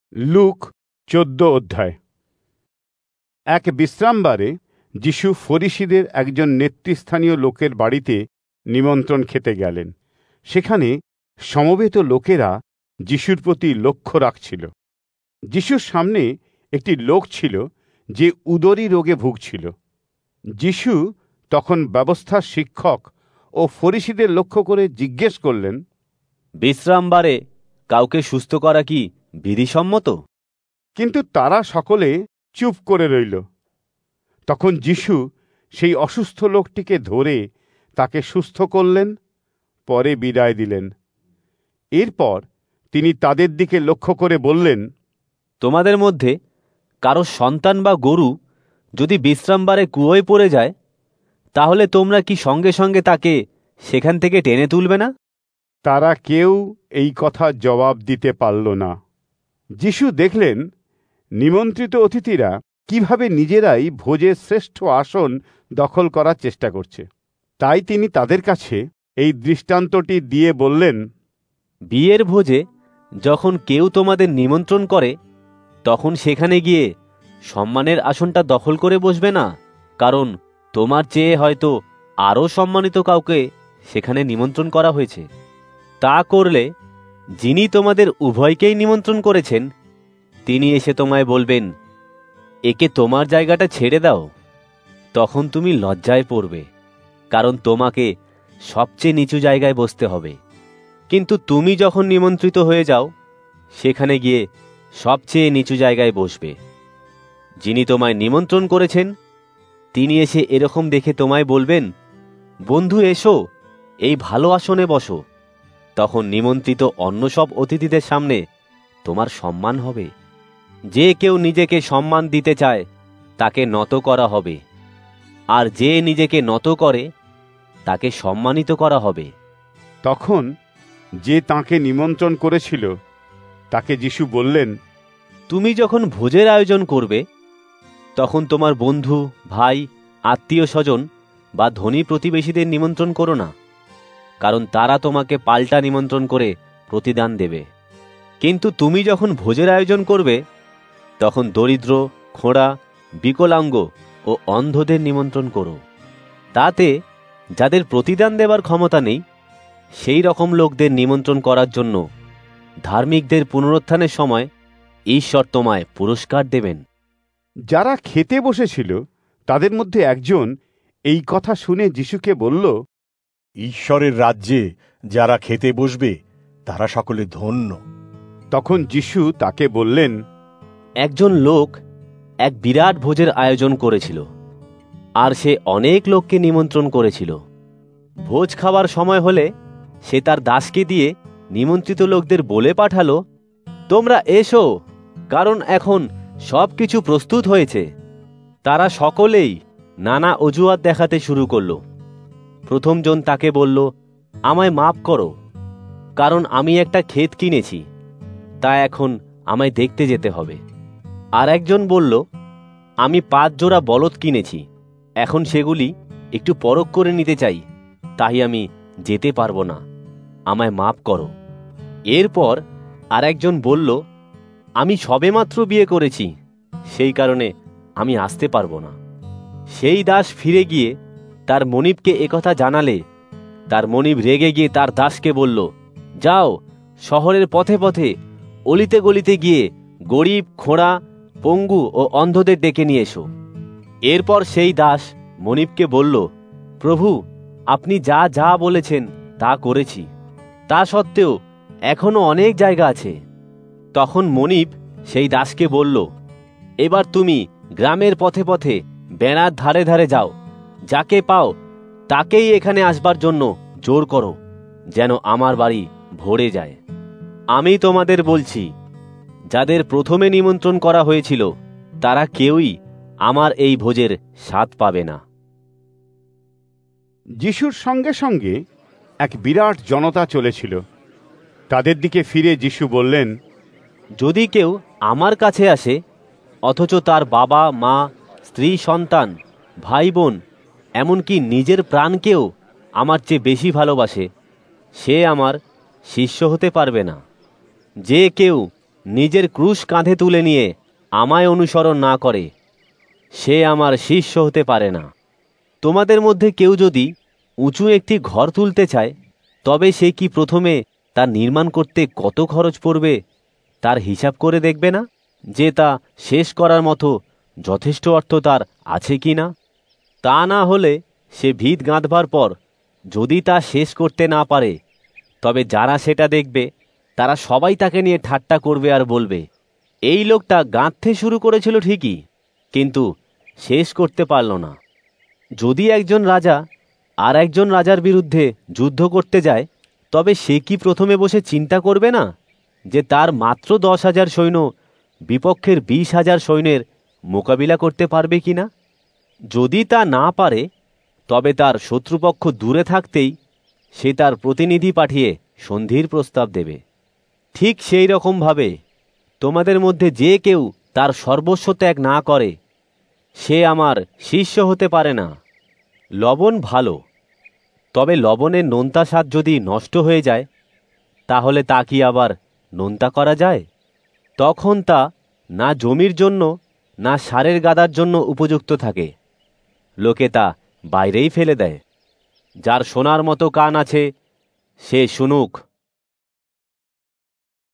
Look 14 অধ্যায়। এক বিশ্রামবারে যিশু ফরিসীদের একজন নেতৃস্থানীয় লোকের বাড়িতে নিমন্ত্রণ খেতে গেলেন। সেখানে সমবেত লোকেরা যিশুর প্রতি লক্ষ্য রাখছিল। যিশুর সামনে একটি লোক ছিল যে উদরী রোগে ভুগছিল। যিশু তখন ব্যবস্থার শিক্ষক ও ফরিসীদের লক্ষ্য করে জিজ্ঞেস করলেন, বিশ্রামবারে কাউকে সুস্থ করা কি বিধিসম্মত? কিন্তু তারা সকলে চুপ করে রইল। তখন যিশু সেই অসুস্থ লোকটিকে ধরে তাকে সুস্থ করলেন, পরে বিদায় দিলেন। এরপর তিনি তাদের দিকে লক্ষ্য করে বললেন, তোমাদের মধ্যে কারো সন্তান বা গরু যদি বিশ্রামবারে কুয়োয় পড়ে যায়, তাহলে তোমরা কি সঙ্গে সঙ্গে তাকে সেখান থেকে টেনে তুলবে না? তারা কেউ এই কথা জবাব দিতে পারল না। যিশু দেখলেন নিমন্ত্রিত অতিথিরা কিভাবে নিজেরাই ভোজের শ্রেষ্ঠ আসন দখল করার চেষ্টা করছে। তাই তিনি তাদের কাছে এই দৃষ্টান্তটি দিয়ে বললেন, বিয়ের ভোজে যখন কেউ তোমাদের নিমন্ত্রণ করে, তখন সেখানে গিয়ে সম্মানের আসনটা দখল করে বসবে না, কারণ তোমার চেয়ে হয়তো আরও সম্মানিত কাউকে সেখানে নিমন্ত্রণ করা হয়েছে। তা করলে যিনি তোমাদের উভয়কেই নিমন্ত্রণ করেছেন তিনি এসে তোমায় বলবেন, একে তোমার জায়গাটা ছেড়ে দাও। তখন তুমি লজ্জায় পড়বে, কারণ তোমাকে সবচেয়ে নিচু জায়গায় বসতে হবে। কিন্তু তুমি যখন নিমন্ত্রিত হয়ে যাও, সেখানে গিয়ে সবচেয়ে নিচু জায়গায় বসবে। যিনি তোমায় নিমন্ত্রণ করেছেন তিনি এসে এরকম দেখে তোমায় বলবেন, বন্ধু এসো, এই ভালো আসনে বসো। তখন নিমন্ত্রিত অন্য সব অতিথিদের সামনে তোমার সম্মান হবে। যে কেউ নিজেকে সম্মান দিতে চায় তাকে নত করা হবে, আর যে নিজেকে নত করে তাকে সম্মানিত করা হবে। তখন যে তাঁকে নিমন্ত্রণ করেছিল তাকে যিশু বললেন, তুমি যখন ভোজের আয়োজন করবে, তখন তোমার বন্ধু, ভাই, আত্মীয় স্বজন বা ধনী প্রতিবেশীদের নিমন্ত্রণ করো না, কারণ তারা তোমাকে পাল্টা নিমন্ত্রণ করে প্রতিদান দেবে। কিন্তু তুমি যখন ভোজের আয়োজন করবে, তখন দরিদ্র, খোঁড়া, বিকলাঙ্গ ও অন্ধদের নিমন্ত্রণ করো। তাতে যাদের প্রতিদান দেবার ক্ষমতা নেই, সেই রকম লোকদের নিমন্ত্রণ করার জন্য ধার্মিকদের পুনরুত্থানের সময় ঈশ্বর তোমায় পুরস্কার দেবেন। যারা খেতে বসেছিল তাদের মধ্যে একজন এই কথা শুনে যিশুকে বলল, ঈশ্বরের রাজ্যে যারা খেতে বসবে তারা সকলে ধন্য। তখন যিশু তাকে বললেন, একজন লোক এক বিরাট ভোজের আয়োজন করেছিল, আর সে অনেক লোককে নিমন্ত্রণ করেছিল। ভোজ খাওয়ার সময় হলে সে তার দাসকে দিয়ে নিমন্ত্রিত লোকদের বলে পাঠালো, তোমরা এসো, কারণ এখন সব কিছু প্রস্তুত হয়েছে। তারা সকলেই নানা অজুহাত দেখাতে শুরু করলো। প্রথমজন তাকে বলল, আমায় মাফ করো, কারণ আমি একটা ক্ষেত কিনেছি, তা এখন আমায় দেখতে যেতে হবে। আর একজন বলল, আমি 5 জোড়া বলদ কিনেছি, এখন সেগুলি একটু পরখ করে নিতে চাই, তাই আমি যেতে পারবো না, আমায় মাফ করো। এরপর আর একজন বলল, আমি সবেমাত্র বিয়ে করেছি, সেই কারণে আমি আসতে পারবো না। সেই দাস ফিরে গিয়ে তার মনিবকে একথা জানালে তার মনিব রেগে গিয়ে তার দাসকে বলল, যাও, শহরের পথে পথে অলিতে গলিতে গিয়ে গরিব, খোঁড়া, পঙ্গু ও অন্ধদের ডেকে নিয়ে এসো। এরপর সেই দাস মনিবকে বলল, প্রভু, আপনি যা যা বলেছেন তা করেছি, তা সত্ত্বেও এখনো অনেক জায়গা আছে। তখন মনিব সেই দাসকে বলল, এবার তুমি গ্রামের পথে পথে বেড়ার ধারে ধারে যাও, যাকে পাও তাকেই এখানে আসবার জন্য জোর করো, যেন আমার বাড়ি ভরে যায়। আমি তোমাদের বলছি, যাদের প্রথমে নিমন্ত্রণ করা হয়েছিল তারা কেউই আমার এই ভোজের স্বাদ পাবে না। যিশুর সঙ্গে সঙ্গে এক বিরাট জনতা চলেছিল। তাদের দিকে ফিরে যিশু বললেন, যদি কেউ আমার কাছে আসে, অথচ তার বাবা, মা, স্ত্রী, সন্তান, ভাই, বোন, এমনকি নিজের প্রাণকেও আমার চেয়ে বেশি ভালোবাসে, সে আমার শিষ্য হতে পারবে না। যে কেউ নিজের ক্রুশ কাঁধে তুলে নিয়ে আমায় অনুসরণ না করে, সে আমার শিষ্য হতে পারে না। তোমাদের মধ্যে কেউ যদি উঁচু একটি ঘর তুলতে চায়, তবে সে কি প্রথমে তা নির্মাণ করতে কত খরচ পড়বে তার হিসাব করে দেখবে না, যে তা শেষ করার মতো যথেষ্ট অর্থ তার আছে কি না? তা না হলে সে ভিত গাঁথবার পর যদি তা শেষ করতে না পারে, তবে যারা সেটা দেখবে তারা সবাই তাকে নিয়ে ঠাট্টা করবে আর বলবে, এই লোকটা গাঁথতে শুরু করেছিল ঠিকই, কিন্তু শেষ করতে পারল না। যদি একজন রাজা আর একজন রাজার বিরুদ্ধে যুদ্ধ করতে যায়, তবে সে কি প্রথমে বসে চিন্তা করবে না যে তার মাত্র 10,000 সৈন্য বিপক্ষের 20,000 সৈন্যের মোকাবিলা করতে পারবে কিনা? যদি তা না পারে, তবে তার শত্রুপক্ষ দূরে থাকতেই সে তার প্রতিনিধি পাঠিয়ে সন্ধির প্রস্তাব দেবে। ঠিক সেই রকমভাবে তোমাদের মধ্যে যে কেউ তার সর্বস্ব ত্যাগ না করে, সে আমার শিষ্য হতে পারে না। লবণ ভালো, তবে লবণের নোনতা স্বাদ যদি নষ্ট হয়ে যায়, তাহলে তা কি আবার নোনতা করা যায়? তখন তা না জমির জন্য না সারের গাদার জন্য উপযুক্ত থাকে, লোকে তা বাইরেই ফেলে দেয়। যার শোনার মতো কান আছে, সে শুনুক।